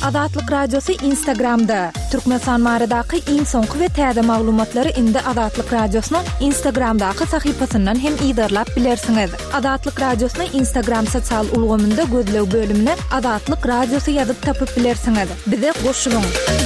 Adatlyk Radiosu Instagramda. Türkmenistan maradaky iň soňky we täze maglumatlary indi Adatlyk Radiosynyň Instagramdaky sahypasyndan hem ýydarlap bilersiňiz. Adatlyk Radiosynyň Instagram sosial ulgamynda gözlew bölümine Adatlyk Radiosu ýazyp tapyp bilersiňiz. Bize goşulyň.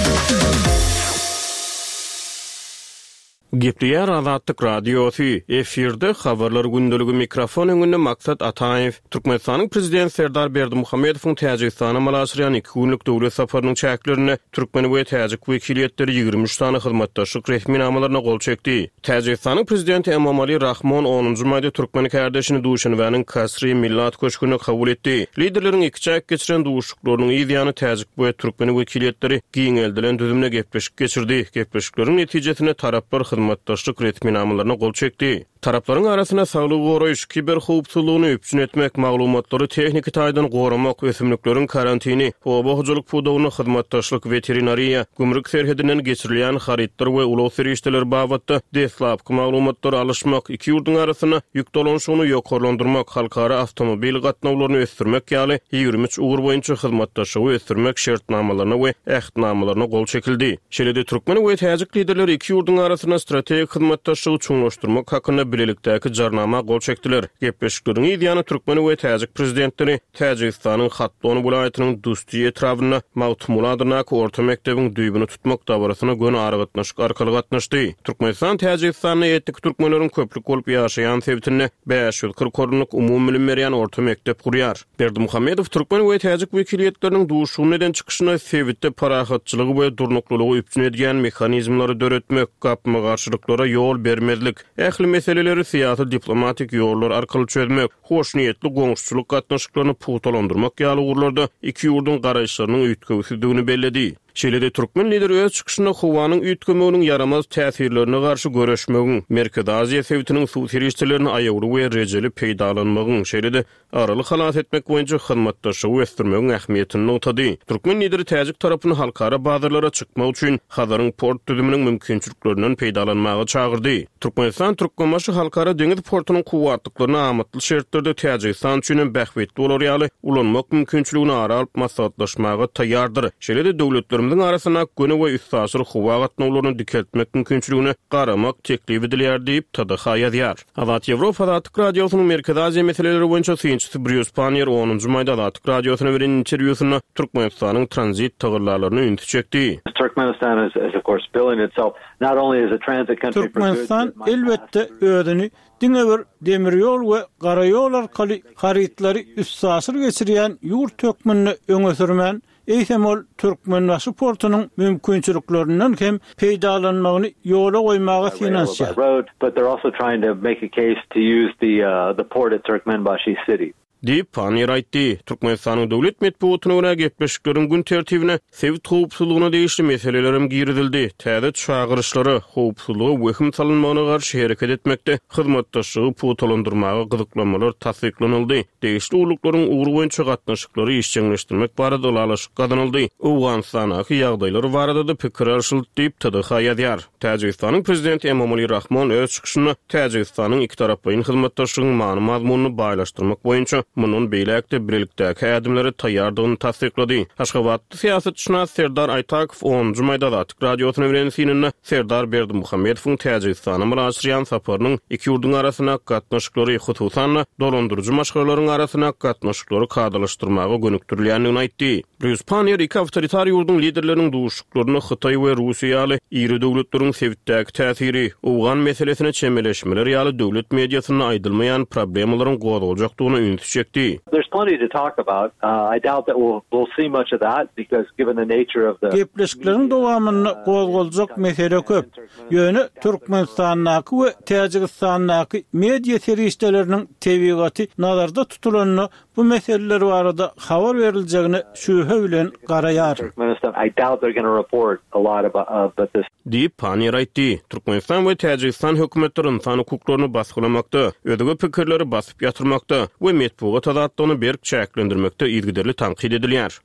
Gepriyer Adatlyk Radiosu efirde habarlar gündölügi mikrofon öňünde Maksat Ataýew Türkmenistanyň prezident Serdar Berdimuhammedowyň Täjikistana malaşýan 2 günlük döwlet safarynyň çäklerini Türkmen we Täjik wekiliýetleri 23 tany hyzmatdaşlyk resmi namalaryna gol çekdi. Täjikistanyň prezidenti Emomali Rahmon 10-njy maýda Türkmen kardeşini Duşanbanyň Kasry Millat köşküni kabul etdi. Liderleriň iki çäk geçiren duşuklarynyň ýa-da Täjik we Türkmen wekiliýetleri giňeldilen düzümne gepleşik geçirdi. Gepleşikleriň netijesinde taraplar hyzmatdaşlyk resmi namalaryna gol çekdi. Taraplaryň arasyna saglyk goraýyş, kiber howpsuzlygyny üpjün etmek, maglumatlary tehnik taýdan goramak, ösümlikleriň karantini, obahyjylyk pudawyny hyzmatdaşlyk veterinariýa, gümrük serhedinden geçirilýän haritler we ulaw serişdeler babatda deslapky maglumatlary alışmak, iki ýurduň arasyna ýük dolanşygyny ýokarlandyrmak, halkara awtomobil gatnawlaryny ösdürmek ýaly 23 ugur boýunça hyzmatdaşlygy ösdürmek şertnamalaryna we ähdnamalaryna gol çekildi. Şeýle-de Türkmen we Täjik liderleri iki ýurduň arasyna strategik hyzmatdaşlygy çoňlaşdyrmak hakyna bilelikdäki jarnama gol çekdiler. Gepleşikleriň ýa-da Türkmen we Täjik prezidentleri Täjikistanyň Hatdon welaýatynyň Dustiýe etrawyna Mawtmuladynaky orta mekdebiň düýbüni tutmak dawrasyna göni aragatnaşyk arkaly gatnaşdy. Türkmenistan Täjikistanyň etnik türkmenleriň köplük bolup ýaşaýan sebitinde 540 orunlyk umumy bilim berýän orta mektep kurýar. Berdimuhammedow Türkmen we Täjik wekiliýetleriniň duşugynyň çykyşyna sebitde parahatçylygy we durnuklygy üpjün edýän mehanizmlary döretmek, gapma garşylyklara ýol bermezlik, ähli meseleleri siyasi diplomatik ýollar arkaly çözmek, hoşniýetli goňuşçuluk gatnaşyklaryny puwtalandyrmak ýaly urlarda iki ýurduň garaýşlarynyň üýtgeýsizdigini belledi. Şeýle-de Türkmen lideri öz çykyşynda howanyň üýtgemeginiň yaramaz täsirlerine garşy göreşmegiň, Merkezi Aziýa sebitiniň suw serişdelerini aýagry we rejeli peýdalanmagyň, şeýle-de aralyk halat etmek boýunça hyzmatdaşlygy ösdürmegiň ähmiýetini notady. Türkmen lideri Täjik tarapyny halkara bazarlara çykmak üçin Hazaryň port düzüminiň mümkinçiliklerinden peýdalanmagy çagyrdy. Türkmenistan Türkmenbaşy halkara deňiz portunyň kuwatlyklaryny amatly şertlerde Täjikistan üçin bähwetli bolar ýaly ulanmak mümkinçiligini ara alyp maslahatlaşmagy taýýardyr. Şeýle-de döwletler arasına göne we üstasyr howa gatnawlaryny dikeltmek mümkinçiligini garamak teklip edilýär diýip TDH ýazýar. Adat Ýewropa Adatlyk Radiosynyň Merkezi Aziýa meseleleri boýunça synçysy Bruce Panier 10-njy maýda Adatlyk Radiosyna beren interwýusyna Türkmenistanyň transit tagyrlaryny ünti çekdi. Turkmenistan is of course billing itself not only as a transit country for Türkmenistan elbette ödüni diňewer demiryol we garaýol arkaly haritlary üstasyr geçirýän ýurt tökmenini öňe sürmän Eýsemol Türkmenbaşy portunyň mümkinçiliklerinden hem peýdalanmagyny ýola goýmagy finansiýar. But they're also trying to make a case to use the port at Turkmenbaşy city. Diýip Panier aýtdy. Türkmenistanyň döwlet medeniýetine we gepleşikleriň gün tertibine sewit howpsuzlygyna değişli meselelerim giridildi. Täze çağırışlary howpsuzlygy wehim salynmagyna garşy hereket etmekde hyzmatdaşlygy puwtalandyrmagy gyzyklanmalar tasdiklanyldy. Değişli urluklaryň ugur boýunça gatnaşyklary işçileşdirmek barada alışyk gadanyldy. Owganstanaky ýagdaýlar barada da pikir alşylyk diýip TDH ýazýar. Täjikistanyň prezidenti Emomali Rahmon öz çykyşynda Täjikistanyň iki tarapyň hyzmatdaşlygynyň many mazmunyny baýlaşdyrmak boýunça munun beýlekde birlikdäki ädimleri taýýardygyny tasdiklady. Aşgabatly siýasatçy Serdar Aytakow 10-njy maýda Adatlyk Radiosyna beren sininde Serdar Berdimuhammedowyň Täjikistana malaşýan saparynyň iki ýurduň arasyna gatnaşyklary, hususan dolandyrjy maşgalaryň arasyna gatnaşyklary kadalaşdyrmagy gönükdirilýändigini aýtdy. Bruce Panier iki awtoritar ýurduň liderleriniň duşuklaryny Hytaý we Russiýa ýaly iri döwletleriň sebitdäki täsiri, Owgan meselesine çemeleşmeler ýaly döwlet mediasyna aýdylmaýan problemlaryň gowdalyjakdygyny ünti çekdi. There's plenty to talk about. I doubt that we'll see much of that because given the nature of the Gepleşikleriň dowamyny gowdalyjak mesele köp. Ýöne Türkmenistanyň we Täjikistanyň media serişdeleriniň tebigaty nazarda tutulanyny bu meseleler barada habar berilýägini şübhe bilen garaýar. I doubt they're going to report a lot about this. Diýip Panier aýtdy. Türkmenistan we Täjikistan hökümetleri insan hukuklaryny basgylamakda, ödege pikirleri basyp ýatyrmakda we medeniýet azatlygyny berk çäklendirmekde ýygyderli tanqid edilýär.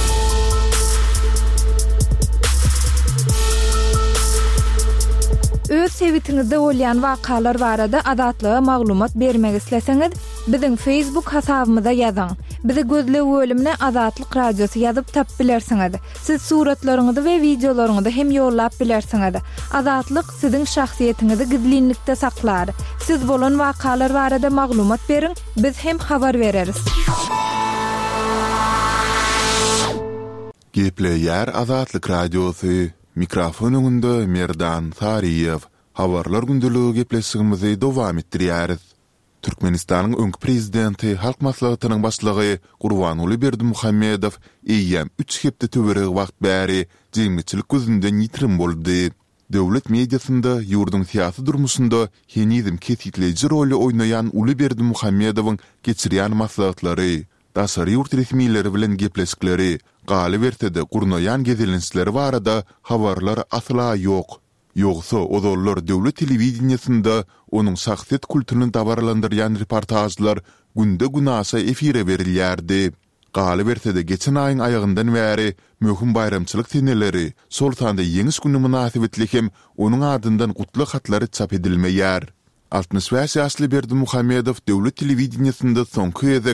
Öz sevitiňizde bolýan wakalar barada adatlyga maglumat bermek isleseňiz, biziň Facebook hasabymyza ýazyň. bize gözle bölümine Azatlyk Radiosu ýazyp tap bilersiňiz. Siz suratlaryňyzy we videolaryňyzy hem ýollap bilersiňiz. Azatlyk siziň şahsiýetiňizi gizlinlikde saklar. Siz bolan wakalar barada maglumat beriň, biz hem habar bereriz. Gepleýär Azatlyk Radiosu. Mikrofon öňünde Merdan Sariýew. Habarlar gündüligi gepleşigimizi dowam etdirýäris. Türkmenistanyň öňki prezidenti halk maslahatynyň başlygy Gurbanuly Berdimuhammedow eýýäm 3 hepde töwereg wagt bäri jemgyçilik gözünden ýitirim boldy. Döwlet mediasynda ýurdun syýasy durmuşynda henizm kesitleýiji roli oýnaýan Uly Berdimuhammedowyň geçirýän maslahatlary, daşary ýurt resmiýetleri bilen gepleşikleri, galy bertede gurnaýan gezilinçleri barada habarlar asla ýok. Ýogsa odollar döwlet telewizionyasynda onuň şahsiýet kulturyny dabarlandyrýan reportajlar günde günasa efire berilýärdi. Galy bertede geçen aýyň aýagyndan bäri möhüm bayramçylyk teneleri, sol tanda ýeňis güni münasibetli hem onuň adyndan gutly hatlary çap edilmeýär. 65 ýaşly Berdimuhammedow döwlet telewizionyasynda soňky ýazak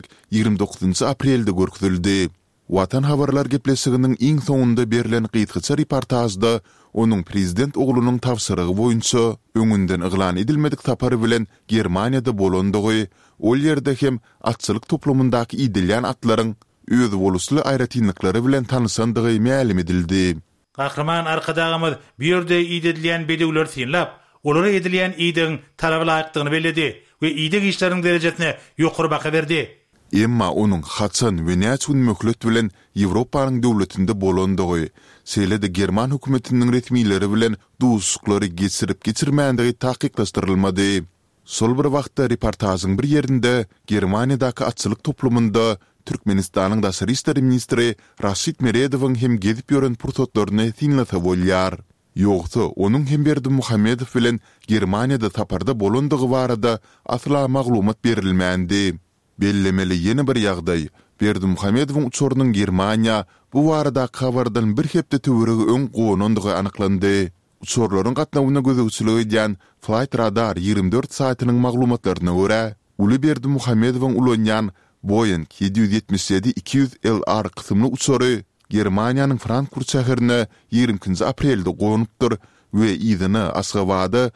29 aprelde görkezildi. Watan habarlar gepleşiginiň iň soňunda berilen gytgyça reportajda onuň prezident oglunyň tawsyrygy boýunça öňünden yglan edilmedik tapary bilen Germaniýada bolandygy, ol ýerde hem atçylyk toplumyndaky idilýän atlaryň öz bolusly aýratynlyklary bilen tanyşandygy ma'lum edildi. Gahrman arkadagymyz bir ýerde idilýän bedewler synlap, olara edilýän idiň taraby laýykdygyny bellädi we idik işleriň derejesine ýokary baha berdi. Emma onuň haçan we näçün möhlet bilen Ýewropanyň döwletinde bolandygy, selede German hökümetiniň resmiýetleri bilen duşuklary geçirip-geçirmändigi taýyklaşdyrylmady. Sol bir wagtda reportasyň bir ýerinde Germaniýadaky atçylyk toplumynda Türkmenistanyň daşary işleri ministri Raşid Meredowyň hem gezip ýören pursatlaryny tinlese bolýar. Ýogsa onuň hem Berdimuhammedow bilen Germaniýada taparda bolandygy barada asla maglumat berilmändi. Bellemeli ýene bir ýagdaý, Berdimuhammedowyň uçurynyň Germaniýa bu barada habardan bir hepde töweregi öň gonandygy anyklandy. Uçurlaryň gatnawyna gözegçilik edýän Flight Radar 24 saýatynyň maglumatlaryna görä, Uly Berdimuhammedowyň ulanýan Boeing 777-200 LR kysymly uçury Germaniýanyň Frankfurt şäherine 20 aprelde gonypdyr we ýygyny Aşgabatda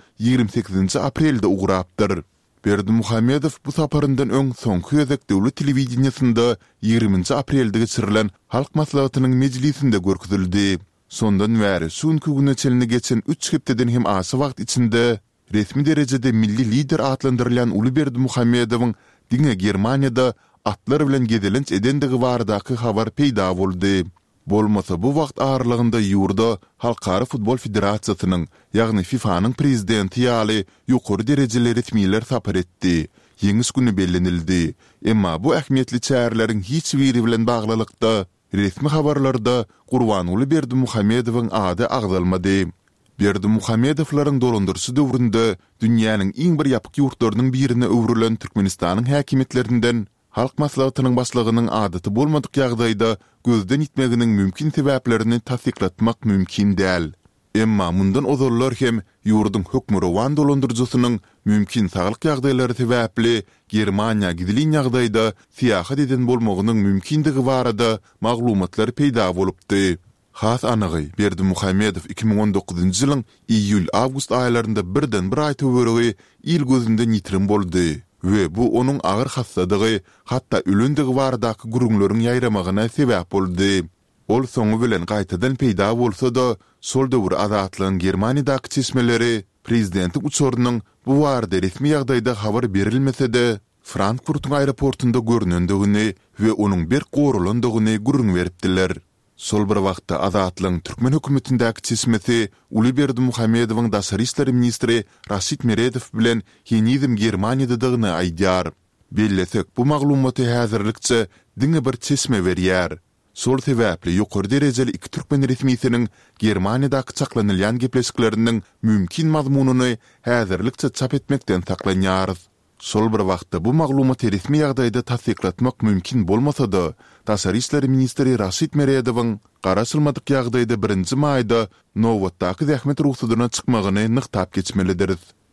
28 aprelde ugrapdyr. Berdimuhammedow bu saparyndan öň soňky ýazak döwlet telewizionyasynda 20 aprelde geçirilen halk maslahatynyň mejlisinde görkezildi. Sondan bäri şunky güne çelini geçen 3 hepdeden hem asy wagt içinde resmi derejede milli lider adlandyrılan Uly Berdimuhammedowyň diňe Germaniýada atlar bilen gedelenç edendigi baradaky habar peýda boldy. Bolmasa bu wagt aralygynda ýurda Halkara Futbol Federasiýasynyň, ýagny FIFA'nyň prezidenti ýaly ýokary derejeler etmeýler sapar etdi. Ýeňis güni bellenildi. Emma bu ähmiýetli çärleriň hiç biri bilen baglylykda resmi habarlarda Gurbanuly Berdimuhammedowyň ady agdalmady. Berdimuhammedowlaryň dolandyrşy döwründe dünýäniň iň bir ýapyk ýurtlarynyň birine öwrülen Türkmenistanyň häkimetlerinden halk maslahatynyň başlygynyň adaty bolmadyk ýagdaýda gözden itmeginiň mümkin sebäplerini tasdiklatmak mümkin däl. Emma mundan ozollar hem ýurdun hökmürowan dolandyrjysynyň mümkin saglyk ýagdaýlary sebäpli Germaniýa gidilýän ýagdaýda siýahat eden bolmagynyň mümkindigi barada maglumatlar peýda bolupdy. Has anygy Berdimuhammedow 2019-njy ýylyň iýul-awgust aýlarynda birden bir aý töweregi il gözünden ýitirim boldy. Ve bu onuň agyr hassadygy, hatda ölendigi baradaky gurunlaryň ýaýramagyna sebäp boldy. Ol soňu bilen gaýtadan peýda bolsa-da, sol döwür azatlygyň Germaniýadaky çeşmeleri prezidenti uçurynyň bu barada resmi ýagdaýda habar berilmese-de, Frankfurt'un aeroportunda görünendigini we onuň bir gorulandygyny gurun beripdiler. Sol bir wagtda azatlygyň Türkmen hökümetindäki çeşmesi Uly Berdimuhammedowyň daşary işleri ministri Raşid Meredow bilen henizm Germaniýadadygyny aýdýar. Bellesek bu maglumaty häzirlikçe diňe bir çeşme berýär. Sol sebäpli ýokary derejeli iki Türkmen resmiýetiniň Germaniýadaky çaklanylýan gepleşikleriniň mümkin mazmunyny häzirlikçe çap etmekden saklanýar. Sol bir wagtda bu maglumaty resmi ýagdaýda tasdiklatmak mümkin bolmasa-da, daşary işleri ministri Raşid Meredowyň garaşylmadyk ýagdaýda 1-nji maýda nowatdaky zähmet ruhsadyna çykmagyny nykdap geçmelidir.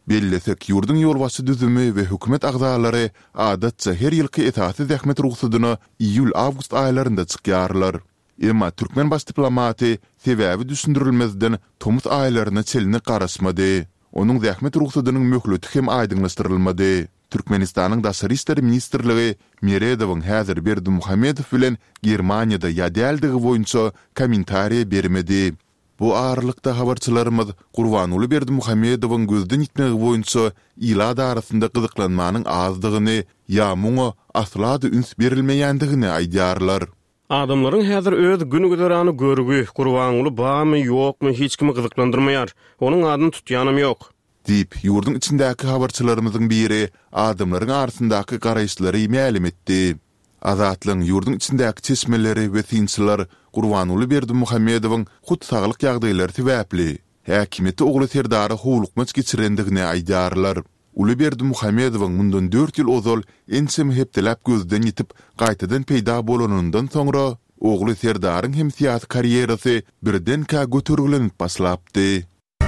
Bellesek yurdun ýolbaşy düzümi we hökümet agdalary adatça her ýylky etaty zähmet ruhsatyny iýul-awgust aýlarynda çykýarlar. Emma türkmen baş diplomati sebäbi düşündirilmezden tomut aýlaryna çelini garaşmady. Onuň zähmet ruhsatynyň möhleti hem aýdynlaşdyrylmady. Türkmenistanyň Daşary işleri ministrligi Meredowyň häzir Berdimuhammedow bilen Germaniýada ýa-däldigi boýunça kommentariýa bermedi. Bu ağırlıkta habarçılarımız Gurbanuly Berdimuhammedowyň gözden itmegi boýunça ilada arasında gyzyklanmanyň azdygyny ýa muňa aslada üns berilmeýändigini aýdýarlar. Adamlaryň häzir öz günügüzerany görügi Gurbanuly bamy ýokmy hiç kimi gyzyklandyrmaýar. Onuň adyny tutýanym ýok. Dip ýurdun içindäki habarçylarymyzyň biri adamlaryň arasyndaky garaýşlary ma'lum etdi. Azatlyň ýurdun içindäki çeşmeleri we tinçiler Gurbanuly Berdimuhammedowyň hut saglyk ýagdaýlary sebäpli häkimeti ogly Serdary howlukmaç geçirendigini aýdýarlar. Uly Berdimuhammedowyň mundan 4 ýyl ozal ensem hepdelap gözden ýitip gaýtadan peýda bolanyndan soňra ogly Serdaryň hem siýasy karýerasy birden-ka götürülenip başlapdy.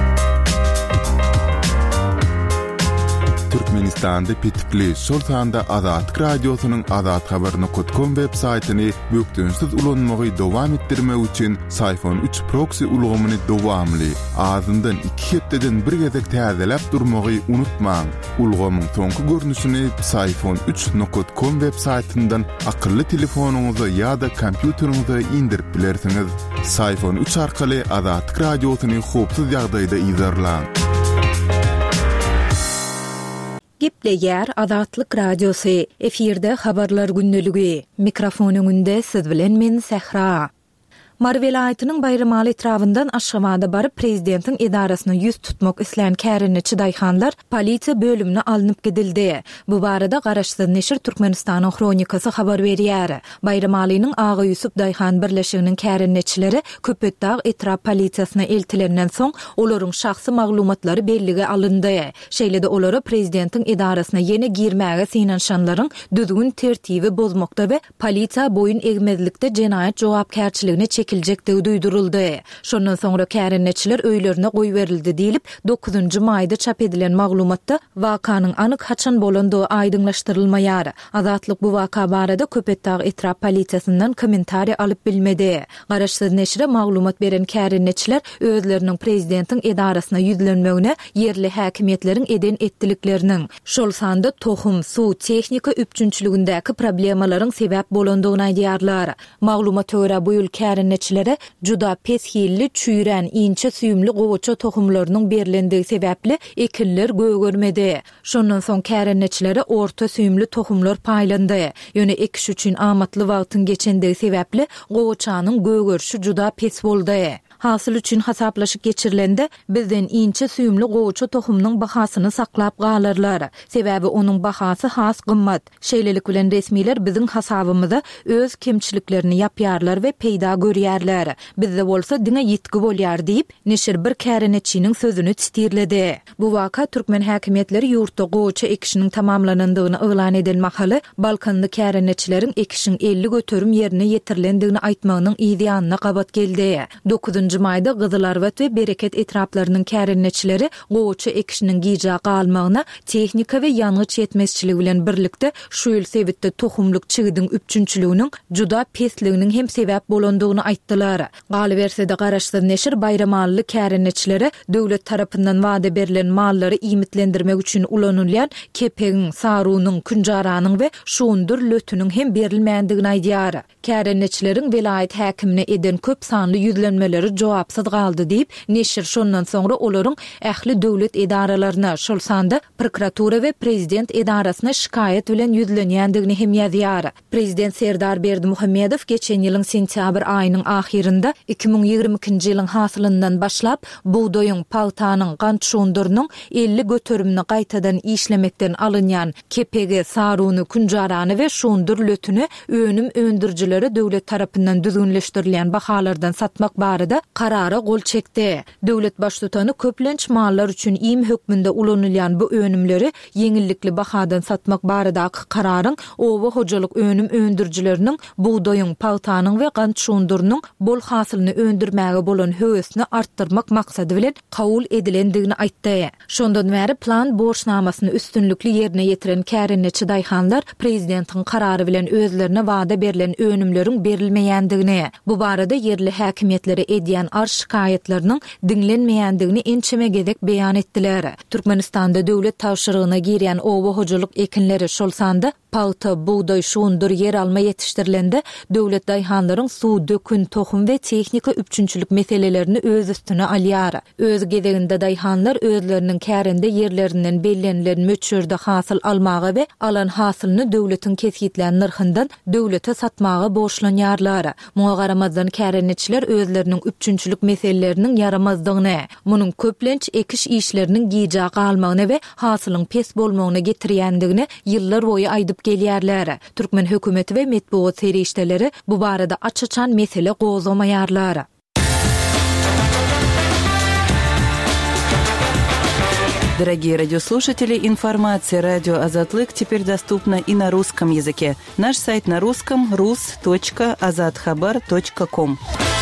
Türkmenistanda pitipli şol sanda Azat radiosynyň azathabaryny.com websaytyny bökdünsiz ulanmagy dowam etdirmek üçin Sayfon 3 proxy ulgamyny dowamly azyndan 2 hepdeden bir gezek täzelep durmagy unutmaň. Ulgamyň soňky görnüşini sayfon3.com websaytyndan akylly telefonuňyza ýa-da kompýuteriňize indirip bilersiňiz. Sayfon 3 arkaly Azat radiosyny hopsuz ýagdaýda izlerläň. Gepleýär Azatlyk radiosu. Efirde habarlar günneligi. Mikrofonuň önünde siz bilen men Sehra. Mar welaýatynyň Bayramaly etrawyndan Aşgamada baryp prezidentiň edarasyna ýüz tutmak isleýän kärinçi daýhanlar polisiýa bölümine alınıp gidildi. Bu barada garaşsyz neşir Türkmenistanyň kronikasy habar berýär. Bayramalynyň Ağa Ýusup daýhan birleşiginiň kärinçileri Köpetdağ etraf polisiýasyna eltilenden soň olaryň şahsy maglumatlary bellige alındy. Şeýlede olary prezidentiň edarasyna ýene girmäge synanşanlaryň düzgün tertibi bozmakda we polisiýa boyun egmezlikde jenaýat jogapkärçiligine çekiljekdigi duýduruldy. Şondan soňra kärinçiler öýlerine goý berildi diýilip 9-njy maýda çap edilen maglumatda wakanyň anyk haçan bolandygy aýdynlaşdyrylmaýar. Azatlyk bu waka barada Köpetdağ etraf polisiýasyndan kommentariýa alyp bilmedi. Garaşsyz neşire maglumat beren kärinçiler özleriniň prezidentiň edarasyna ýüzlenmegine yerli häkimetleriň eden etdilikleriniň şol sanda tohum, suw, tehnika üpçünçiligindäki problemalaryň sebäp bolandygyny aýdýarlar. Maglumat töre bu ýyl kärinçilere juda peshilli, çüýren, inçe süýümli gowaça tohumlarynyň berilendigi sebäpli ekinler gögörmedi. Şondan soň kärinçilere orta süýümli tohumlar paýlandy. Ýöne ekiş üçin amatly wagtyň geçendigi sebäpli gowaçanyň gögörşi juda pes boldy. Hasyl üçin hasaplaşyk geçirilende bizden inçe süýümli gowaça tohumynyň bahasyny saklap galyrlar. Sebäbi onuň bahasy has gymmat. Şeýlelik bilen resmiler biziň hasabymyza öz kemçiliklerini ýapýarlar we peýda görýärler. Bizde bolsa diňe ýetgi bolýar diýip neşir bir kärinçiniň sözüni çitirledi. Bu waka türkmen häkimetleri ýurtda gowaça ekişiniň tamamlanandygyny elan edilmekhaly Balkanly kärinçileriň ekişiň 50 götürüm ýerine ýetirilendigini aýtmagynyň ýa-da gabat geldi. 9 maýda Gyzylarwat we Bereket etraplarynyň kärinçileri gowaça ekişiniň gija galmagyna tehnika we ýanyç ýetmezçiligi bilen birlikde şu ýyl sebitde tohumluk çygydyň üpçünçiliginiň juda pesliginiň hem sebäp bolandygyny aýtdylar. Galybersede garaşsyz neşir Bayramaly kärinçileri döwlet tarapyndan wada berilen mallary iýmitlendirmek üçin ulanylýan kepegiň, sarunyň, künjaranyň we şuundur lötüniň hem berilmändigini aýdýar. Kärinçileriň welaýat häkimine eden köp sanly ýüzlenmeleri jogapsyz galdy diýip neşir şondan soňra olaryň ähli döwlet edaralaryna şol sanda prokuratura we prezident edarasyna şikaýet bilen ýüzlenýändigini hem ýazýar. Prezident Serdar Berdimuhammedow geçen ýylyň sentýabr aýynyň ahirinde 2022-nji ýylyň hasylyndan başlap buğdoýyň, paltanyň, gant şuundurynyň 50 götürümini gaýtadan işlemekden alynýan kepegi, saruny, künjarany we şuundur lötüni önüm öndürjileri döwlet tarapyndan düzgünleşdirilen bahalardan satmak barada karara gol çekdi. Döwlet başlygyny köplenç mallar üçin iým hökmünde ulanylýan bu önümleri yeňillikli bahadan satmak baradaky kararyň owa hojalyk önüm öndürjileriniň buğdaýyň, paltanyň we gant şundurynyň bol hasylyny öndürmäge bolan höwesini arttyrmak maksady bilen kabul edilendigini aýtdy. Şondan bäri plan borçnamasyny üstünlükli ýerine ýetiren kärinneçi daýhanlar prezidentiň karary bilen özlerine wada berilen önümleriň berilmeýändigini, bu barada yerli häkimetlere edýän arş şikaýetleriniň dinlenmeýändigini ençeme gedek beýan etdiler. Türkmenistanda döwlet tawşyrygyna girýän owa hojalyk ekinleri şol sanda palta, buğday, şundur yer alma yetiştirilende döwlet daýhanlaryň suw, dökün, tohum we tehnika üçünçülük meselelerini öz üstüne alýar. Öz gedeginde daýhanlar özleriniň kärinde yerlerinden bellenilen möçürde hasyl almagy we alan hasylyny döwletiň kesgitlen narhyndan döwlete satmagy borçlanýarlar. Muňa garamazdan kärinneçiler özleriniň üçünçülük meseleleriniň yaramazdygyny, munyň köplenç ekiş işleriniň giýja galmagyny we hasylyň pes bolmagyny getirýändigini ýyllar boýu aýdyp gelýärler. Türkmen hökümeti we medeniýet serişdeleri bu barada açıçan mesele gozamaýarlar. Дорогие радиослушатели, информация «Радио Азатлык» теперь доступна и на русском языке. Наш сайт на русском rus.azadkhabar.com.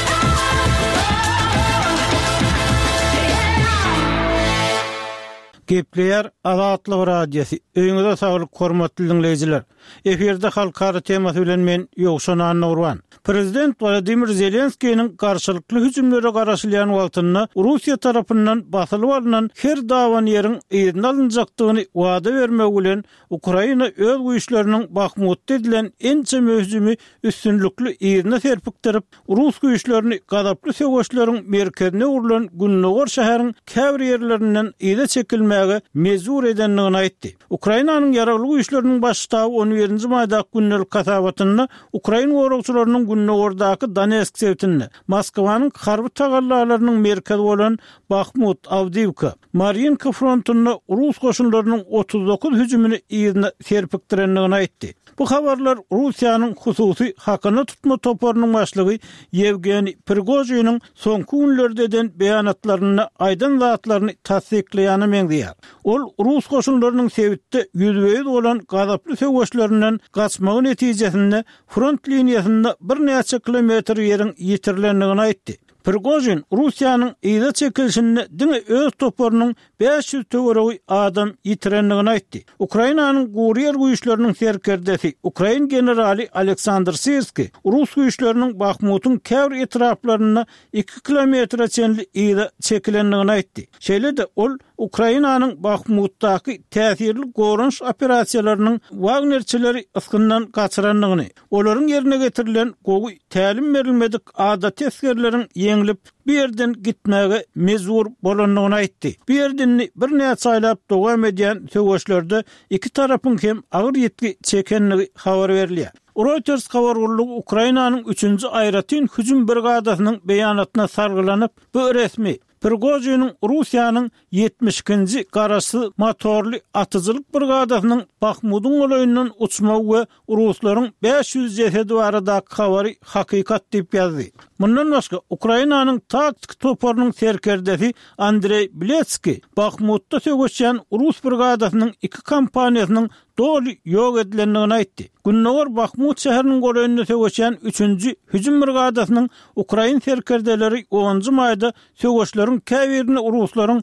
Gepleýär Azatlyk radiosu. Öňüňizde saglyk hormatly dinleýijiler. Eferde halkara temasy bilen men Ýogşan Annurwan. Prezident Vladimir Zelenskiýiň garşylykly hüjümlere garaşylýan wagtynda Russiýa tarapyndan basylyp alynan her dawan ýeriň ýerine alynjakdygyny wada bermek bilen Ukraina öz güýçleriniň Bakhmutda edilen ençe möhüjümi üstünlükli ýerine serpikdirip, Rus güýçlerini gadaply söwüşleriň merkezine urulan Günnogor şäheriň käbir ýerlerinden ýede çekilmäge mezur edenligini aýtdy. Ukrainanyň ýaragly güýçleriniň başçysy 11-nji maýda günnelik kasabatynda Ukraina goragçylarynyň Günnogordaky Donetsk sewtini, Moskwanyň harby tagallalarynyň merkezi bolan Bakhmut, Avdiivka, Mariinka frontuny Rus goşunlarynyň 39 hüjümini ýerine serpikdirenligini aýtdy. Bu habarlar Russiýanyň hususy hakyny tutma toporunyň başlygy Yevgeni Prigozhinyň soňky günlerde eden beýanatlaryny aýdan zatlaryny tasdikleýäni meňdýär. Ol Rus goşunlarynyň sewitde ýüzbeýiz bolan gadaply söwüşlerinden gaçmagy netijesinde front liniýasynda bir näçe kilometr ýeriň ýitirilendigini aýtdy. Prigozhin Russiýanyň ýyda çekilişinde diňe öz toporunyň 500 töweregi adam ýitirenligini aýtdy. Ukrainanyň guriýer güýçleriniň serkerdesi Ukrain generali Aleksandr Sirski Rus güýçleriniň Bakhmutyň käbir etraplaryna 2 kilometre çenli ýyda çekilenligini aýtdy. Şeýle-de ol Ukrainanyň Bakhmutdaky täsirli gorunç operasiýalarynyň Wagnerçileri ıskyndan gaçyranlygyny, olaryň ýerine getirilen gowy tälim berilmedik adat teskerleriň ýeňilip bir yerden gitmäge mezur bolanlygyny aýtdy. Bir yerden bir näçe aýlap dowam edýän söwüşlerde iki tarapyň hem agyr ýetki çekenligi habar berilýär. Reuters habargullugy Ukrainanyň 3-nji aýratyn hüjüm brigadasynyň beýanatyna sargylanyp, bu resmi Prigozhinyň Russiýanyň 72-nji garasy motorly atyjylyk brigadasynyň Bakhmutyň olaýyndan uçmagy we ruslaryň 500 jesedi baradaky habary hakykat diýip ýazdy. Mundan başga Ukrainanyň taktik toporunyň serkerdesi Andrey Biletski Bakhmutda söwüşýän Rus brigadasynyň 2 kompaniýasynyň doly ýok edilendigini aýtdy. Günnogor Bakhmut şäheriniň goraýynda söwüşýän 3-nji hüjüm brigadasynyň Ukrain serkerdeleri 10-njy maýda söwüşleriň käbirini Ruslaryň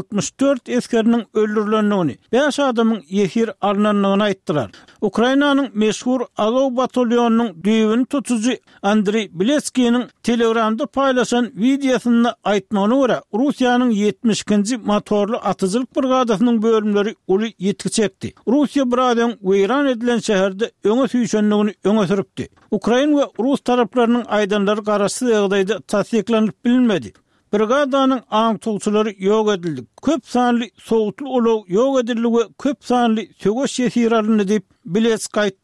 64 eskeriniň öldürilendigini, 5 adamyň ýehir alynanlygyny aýtdylar. Ukrainanyň meşhur Azov batalyonunyň düýbüni tutucy Andrey Biletskiň Telegramda paylaşan videosunda aýtmagyna görä, Russiýanyň 72-nji motorly atyjylyk brigadasynyň bölümleri uly ýetki çekdi. Russiýa biraden weýran edilen şäherde öňe süýşenligini öňe süripdi. Ukrain we Rus taraplarynyň aýdanlary garaşy ýagdaýda tasdiklanyp bilinmedi. Brigadaның aňtugçylary ýok edildi. Köp sanly sowutly olaw ýok edildi we köp sanly söwüş ýesir alındy diýip Biletski aýtdy.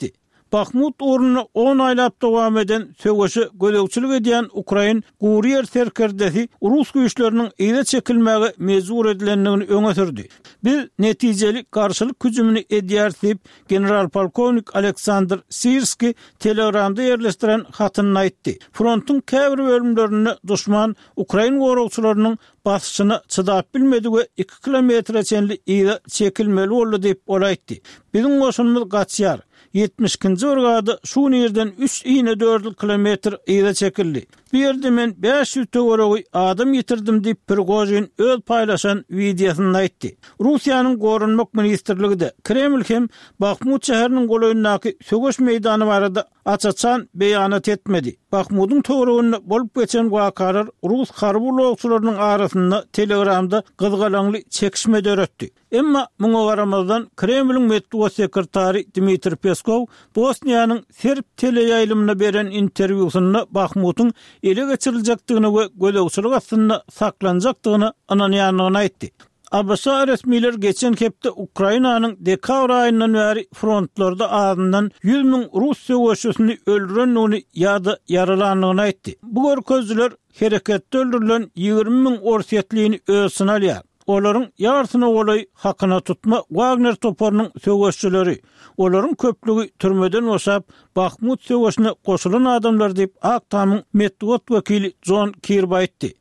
Bakhmut orunu 10 aylap dowam eden söwüşi gölegçilik edýän Ukrain Gurier serkerdesi Rus güýçleriniň ýere çekilmäge mezur edilendigini öňe sürdi. Biz netijeli garşylyk hüjümini edýär diýip general polkovnik Aleksandr Sirski Telegramda ýerleşdiren hatyny aýtdy. Frontyň käbir bölümlerini duşman Ukrain gorugçylarynyň basyşyna çydap bilmedi we 2 kilometre çenli ýere çekilmeli boldy diýip olaýtdy. Biziň goşunymyz gaçýar. 72-nji brigada şu ýerden 3 iýne 4 kilometr ýere çekildi. Bir ýerde men 500 töwereği adam ýitirdim diýip Prigozhin öz paýlaşan videosyny aýtdy. Russiýanyň gorunmak ministrligi de Kreml hem Bakhmut şäheriniň golaýyndaky sögüş meýdany barada açaçan beýanat etmedi. Bakhmutdyň töwereğinde bolup geçen wakalar Rus harby ulagçylarynyň arasynda Telegramda gyzgalaňly çekişme döretdi. Emma muňa garamazdan Kremliň medeniýet sekretary Dmitri Peskov Bosniýanyň Serb teleýaýlymyna beren interwýusynda Bakhmutdyň ele geçiriljekdigini we gölegçilik aslynda saklanjakdygyny ananýanlygyny aýtdy. ABC resmiler geçen hepde Ukrainanyň dekabr aýyndan bäri frontlarda azyndan 100.000 Rus söwüşçüsini öldürendigini ýa-da yaralandygyny aýtdy. Bu görkezler hereketde öldürilen 20.000 orsiýetliğini özüne alýar. Olaryň ýarsyna golay hakyna tutma Wagner toparynyň söwüşçüleri. Olaryň köplügi türmeden boşap Bakhmut söwüşine goşulan adamlar diýip Aktamyň medeniýet wekili John Kirby aýtdy.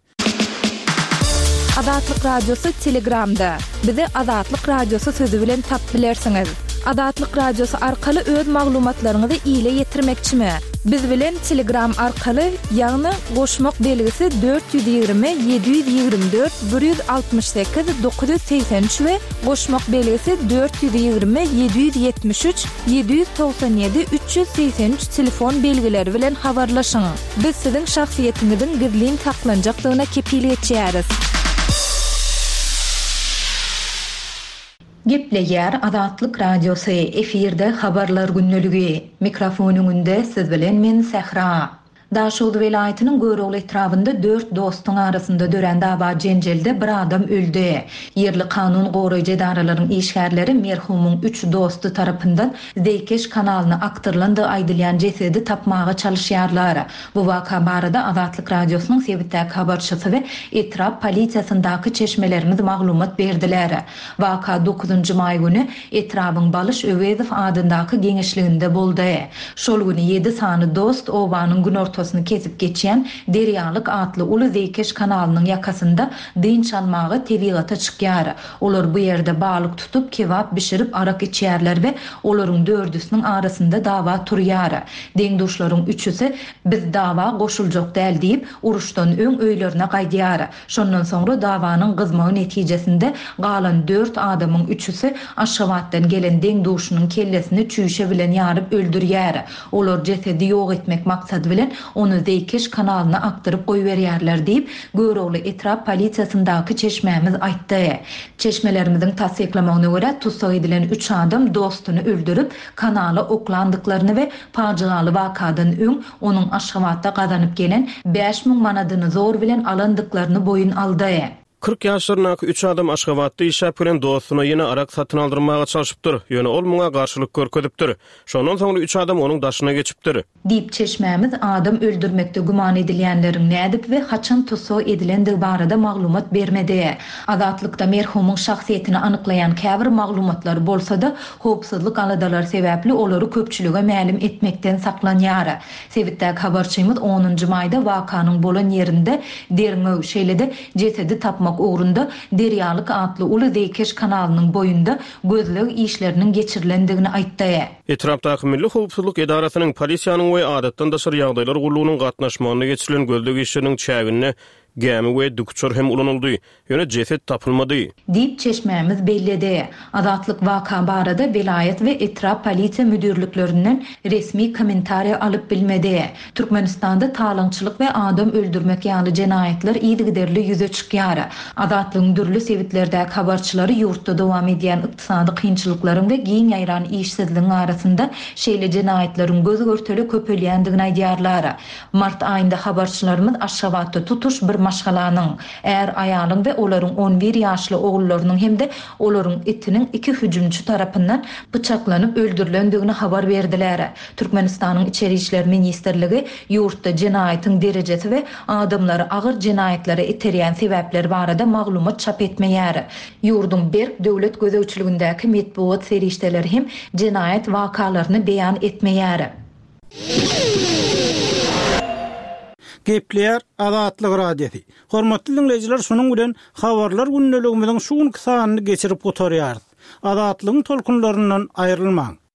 Adatlyk radiosu Telegramda. Bizi Adatlyk radiosu sözü bilen tap bilersiňiz. Adatlyk radiosu arkaly öz maglumatlaryňyzy ýyla ýetirmekçimi? Biz bilen Telegram arkaly ýagny goşmak belgisi 420 724 168 983 we goşmak belgisi 420 773 797 383 telefon belgileri bilen habarlaşyň. Biz siziň şahsiýetiňizin gizlin saklanjakdygyna kepilik etýäris. Gepleýär Adatlyk radiosu efirde habarlar günneligi. Mikrofonuň önünde siz bilen men Sehra. Daşoğlu welaýatynyň Görogly etrafynda 4 dostun arasynda dören dawa jenjelde bir adam öldü. Yerli kanun goraýjy edaralaryň işgärleri merhumyň 3 dostu tarapyndan Zeykeş kanalyna aktarlandy aýdylýan jesedi tapmaga çalışýarlar. Bu waka barada Adatlyk radiosynyň sebitdäki habarçysy we etraf polisiýasyndaky çeşmelerimiz maglumat berdiler. Waka 9-njy may güni etrafyň Balyş Öwezow adyndaky geňeşliginde boldy. Şol güni 7 sany dost obanyň gün ortasyny kesip geçýän Derýalyk atly uly Zeykeş kanalynyň ýakasynda dyn çalmagy tebiğata çykýar. Olar bu ýerde balyk tutup kebap bişirip arak içýärler we olaryň dördüsiniň arasynda dawa turýar. Deňdoşlaryň üçüsi biz dawa goşuljak däl diýip uruşdan öň öýlerine gaýdýar. Şondan soňra dawanyň gyzmagy netijesinde galan 4 adamyň üçüsi Aşgabatdan gelen deňdoşunyň kellesini çüýşe bilen ýaryp öldürýär. Olar jesedi ýok etmek maksady bilen onu Zeykeş kanalyna aktyryp goýberýärler diýip Görogly etraf polisiýasyndaky çeşmemiz aýtdy. Çeşmelerimiziň tasdiklamagyna görä tutsak edilen 3 adam dostuny öldürüp kanaly oklandyklaryny we paçygaly wakadan öň onuň Aşgabatda gazanyp gelen 5.000 manadyny zor bilen alandyklaryny boyun aldy. 40 ýaşlaryňdaky 3 adam Aşgabatda işäp gören dostuny ýene arak satyn aldyrmaga çalışypdyr. Ýöne ol muňa garşylyk görkezipdir. Şondan soňra 3 adam onuň daşyna geçipdir. Diýip çeşmemiz adam öldürmekde guman edilýänleriň nädip we haçan tutsak edilendigi barada maglumat bermedi. Adatlykda merhumyň şahsiýetini anyklaýan käbir maglumatlar bolsa-da howpsuzlyk aladalar sebäpli olary köpçülige ma'lum etmekden saklanýar. Sebitdäki habarçymyz 10-njy maýda wakanyň bolan ýerinde Derňöw şeýlede jesedi tapmak uğrunda Derýalyk atly uly Zeykeş kanalynyň boyunda gözleg işleriniň geçirilendigini aýtdy. Etrafdaky Milli Howpsuzlyk Edarasynyň polisiýanyň we adatdan daşary ýagdaýlar gulunyň gatnaşmagyna geçirilen gözleg işleriniň çägini gämi we dükçür hem ulanyldy. Ýöne jeset tapylmady. Diýip çeşmemiz bellidi. Adatlyk waka barada vilayet we etraf polisiýa müdürliklerinden resmi kommentariýa alyp bilmedi. Türkmenistanda talaňçylyk we adam öldürmek ýaly jenaýetler ýygyderli ýüze çykýar. Adatlyň dürli sevitlerdäki habarçylary ýurtda dowam edýän ykdysady kynçylyklaryň we giň ýaýran işsizligiň arasynda şeýle jenaýetleriň göz görteli köpelýändigini aýdýarlar. Mart aýynda habarçylarymyz Aşgabatda tutuş bir maşgalanyň är aýalyň we olaryň 11 ýaşly ogullarının hem de olaryň itiniň 2 hüjümçi tarapyndan bıçaklanyp öldürilendigini habar berdiler. Türkmenistanyň İçeri işler ministrligi ýurtda jenaýatyň derejesi we adamlary agyr jenaýatlary iterýän sebäpler barada maglumat çap etmeýär. Ýurdun Berk döwlet gözegçiligindäki medpuat serişdeleri hem jenaýat wakalaryny beýan etmeýär. Gepler Azatlyk radiosi. Hormatly dinleyijiler, şonuň bilen habarlar günneligimiziň şuň kysanyny geçirip oturýarys. Azatlygyň tolkunlaryndan aýrylmaň.